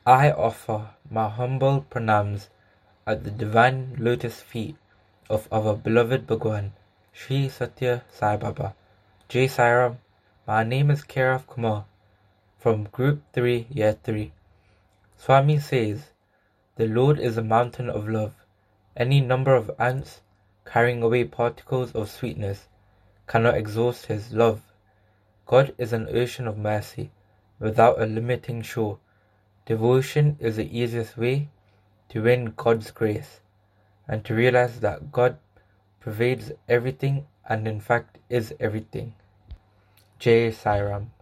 I offer my humble pranams at the divine lotus feet of our beloved Bhagwan, Sri Satya Sai Baba. Jai Sai Ram. My name is Kerav Kumar from Group 3, Year 3. Swami says, the Lord is a mountain of love. Any number of ants carrying away particles of sweetness cannot exhaust his love. God is an ocean of mercy without a limiting shore. Devotion is the easiest way to win God's grace and to realize that God pervades everything and in fact is everything. Jai Sai Ram.